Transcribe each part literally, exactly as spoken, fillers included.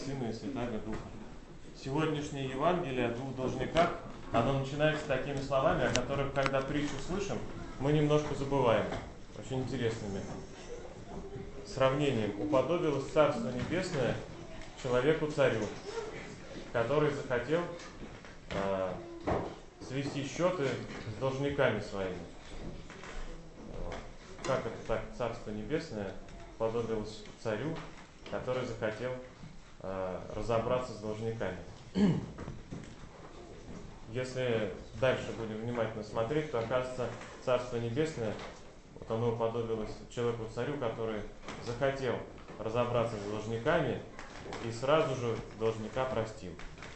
Сына и Святаго Духа. Сегодняшнее Евангелие о двух должниках, оно начинается такими словами, о которых, когда притчу слышим, мы немножко забываем. Очень интересными сравнением. Уподобилось Царство Небесное человеку-царю, который захотел э, свести счеты с должниками своими. Как это так, Царство Небесное подобилось царю, который захотел э, разобраться с должниками. Если дальше будем внимательно смотреть, то оказывается, Царство Небесное, вот оно уподобилось человеку-царю, который захотел разобраться с должниками и сразу же должника простил.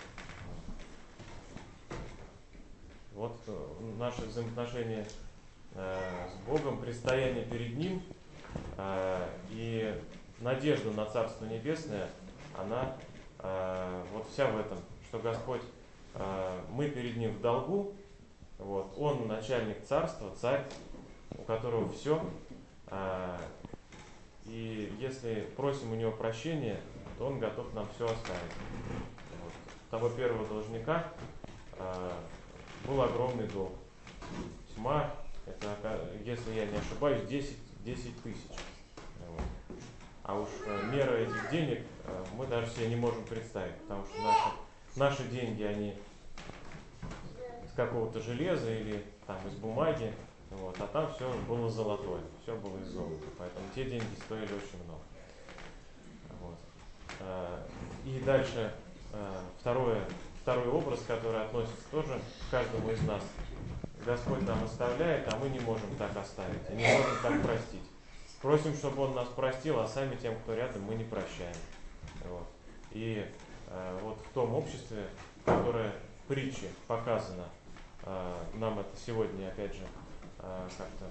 Вот наши взаимоотношения э, с Богом, предстояние перед Ним э, и надежда на Царство Небесное, она э, вот вся в этом, что Господь, э, мы перед Ним в долгу, вот, Он начальник царства, царь, у которого все, э, и если просим у Него прощения, то Он готов нам все оставить. Вот. Того первого должника э, был огромный долг. Тьма, это, если я не ошибаюсь, десять тысяч. Вот. А уж э, мера этих денег э, мы даже себе не можем представить, потому что наши, наши деньги, они из какого-то железа или там из бумаги, вот, а там все было золотое, все было из золота, поэтому те деньги стоили очень много. Вот. И дальше второе, второй образ, который относится тоже к каждому из нас. Господь нам оставляет, а мы не можем так оставить, и не можем так простить. Просим, чтобы Он нас простил, а сами тем, кто рядом, мы не прощаем. Вот. И э, вот в том обществе, которое в притче показано, э, нам это сегодня, опять же, э, как-то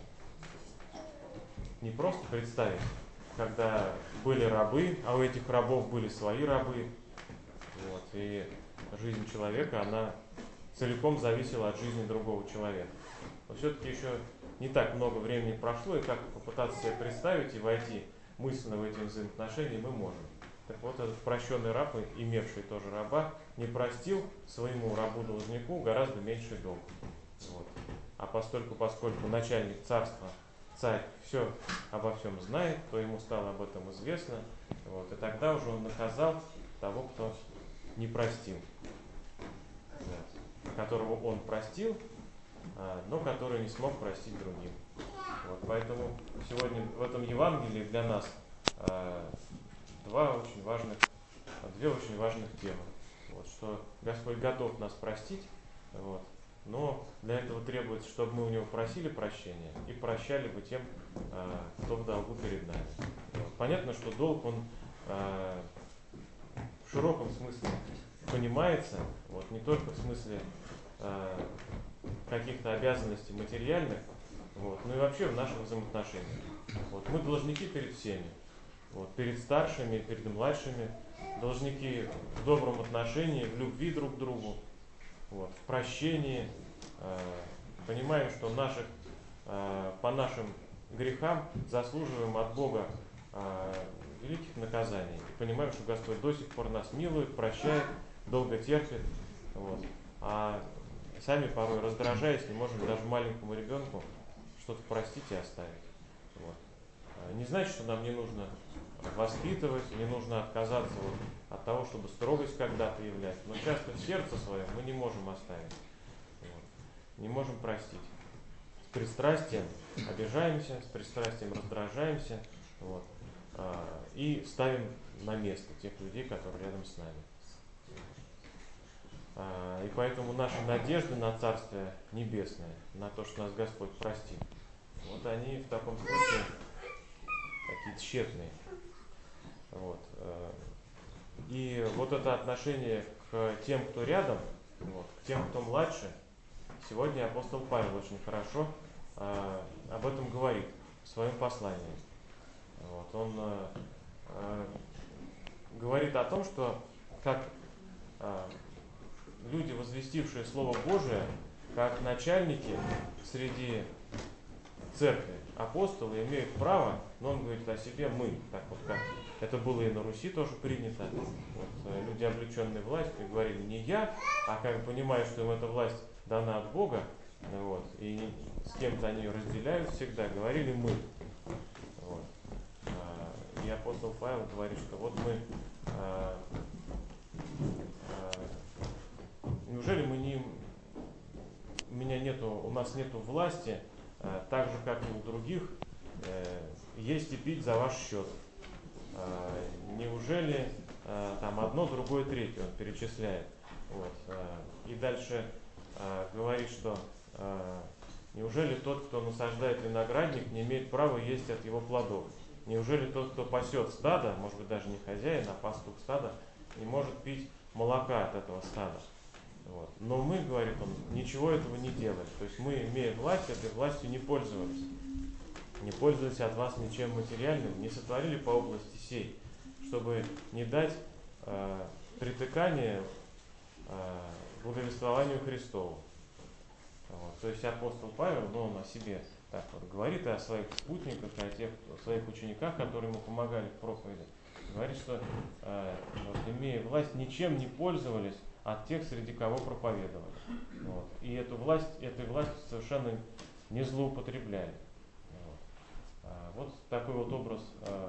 не просто представить, когда были рабы, а у этих рабов были свои рабы, вот, и жизнь человека, она целиком зависела от жизни другого человека. Но все-таки еще не так много времени прошло, и как попытаться себе представить и войти мысленно в эти взаимоотношения мы можем. Так вот, этот прощенный раб, имевший тоже раба, не простил своему рабу-должнику гораздо меньший долг. Вот. А постольку, поскольку начальник царства, царь, все обо всем знает, то ему стало об этом известно. Вот. И тогда уже он наказал того, кто не простил. Вот. Которого он простил, но который не смог простить другим. Вот. Поэтому сегодня в этом Евангелии для нас два очень важных, две очень важных темы. Вот. Что Господь готов нас простить, вот. Но для этого требуется, чтобы мы у Него просили прощения и прощали бы тем, кто в долгу перед нами. Вот. Понятно, что долг, он в широком смысле понимается, вот, не только в смысле э, каких-то обязанностей материальных, вот, но и вообще в наших взаимоотношениях. Вот, мы должники перед всеми, вот, перед старшими, перед младшими, должники в добром отношении, в любви друг к другу, вот, в прощении. Э, понимаем, что наших, э, по нашим грехам заслуживаем от Бога э, великих наказаний. И понимаем, что Господь до сих пор нас милует, прощает, долго терпит. Вот. А сами порой, раздражаясь, не можем даже маленькому ребенку что-то простить и оставить. Вот. Не значит, что нам не нужно воспитывать, не нужно отказаться вот от того, чтобы строгость когда-то являть. Но часто в сердце своем мы не можем оставить. Вот. Не можем простить. С пристрастием обижаемся, с пристрастием раздражаемся. Вот. И ставим на место тех людей, которые рядом с нами. И поэтому наши надежды на Царствие Небесное, на то, что нас Господь простит, вот они в таком случае такие тщетные. Вот. И вот это отношение к тем, кто рядом, вот, к тем, кто младше, сегодня апостол Павел очень хорошо об этом говорит в своем послании. Вот. Он э, говорит о том, что как э, люди, возвестившие Слово Божие, как начальники среди церкви, апостолы имеют право, но он говорит о себе мы, так вот как Это было и на Руси тоже принято. Вот, люди, облеченные властью, говорили не я, а как понимая, что им эта власть дана от Бога, вот, и с кем-то они ее разделяют всегда, говорили мы. Вот. И апостол Павел говорит, что вот мы, а, а, неужели мы не, у меня нету, у нас нету власти, а, так же как и у других, а, есть и пить за ваш счет. А, неужели а, там одно, другое, третье он перечисляет. Вот, а, и дальше а, говорит, что а, неужели тот, кто насаждает виноградник, не имеет права есть от его плодов? Неужели тот, кто пасет стадо, может быть даже не хозяин, а пастух стада, не может пить молока от этого стада? Вот. Но мы, говорит он, ничего этого не делаем. То есть мы, имея власть, этой властью не пользовались. Не пользовались от вас ничем материальным, не сотворили по области сей, чтобы не дать э, притыкание э, благовествованию Христову. Вот. То есть апостол Павел, ну, он о себе так вот говорит, и о своих спутниках, и о тех, о своих учениках, которые ему помогали в проповеди. Говорит, что э, вот, имея власть, ничем не пользовались от тех, среди кого проповедовали. Вот. И эту власть, этой властью совершенно не злоупотребляли. Вот такой вот образ э,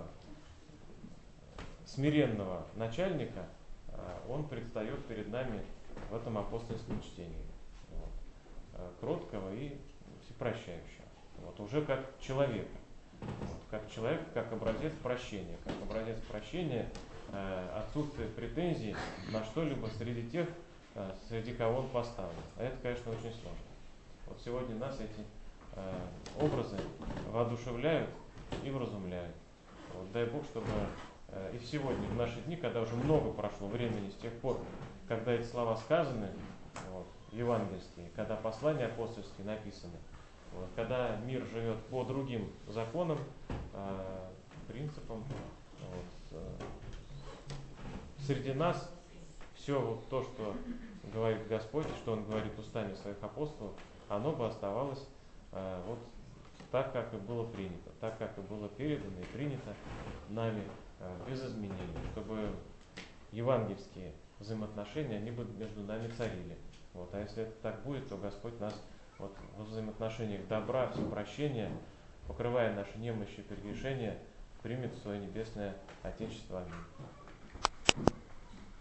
смиренного начальника, э, он предстает перед нами в этом апостольском чтении. Вот. Э, кроткого и всепрощающего. Вот, уже как человека. Вот, как человек, как образец прощения. Как образец прощения, э, отсутствие претензий на что-либо среди тех, э, среди кого он поставлен. А это, конечно, очень сложно. Вот сегодня нас эти э, образы воодушевляют и вразумляют. Вот, дай Бог, чтобы э, и сегодня, в наши дни, когда уже много прошло времени с тех пор, когда эти слова сказаны, вот, евангельские, когда послания апостольские написаны, вот, когда мир живет по другим законам, э, принципам, вот, э, среди нас все вот то, что говорит Господь, что Он говорит устами своих апостолов, оно бы оставалось э, вот так, как и было принято, так, как и было передано и принято нами э, без изменений, чтобы евангельские взаимоотношения, они бы между нами царили. Вот. А если это так будет, то Господь нас вот, в взаимоотношениях добра, всепрощения, покрывая наши немощи и прегрешения, примет в свое небесное Отечество. Аминь.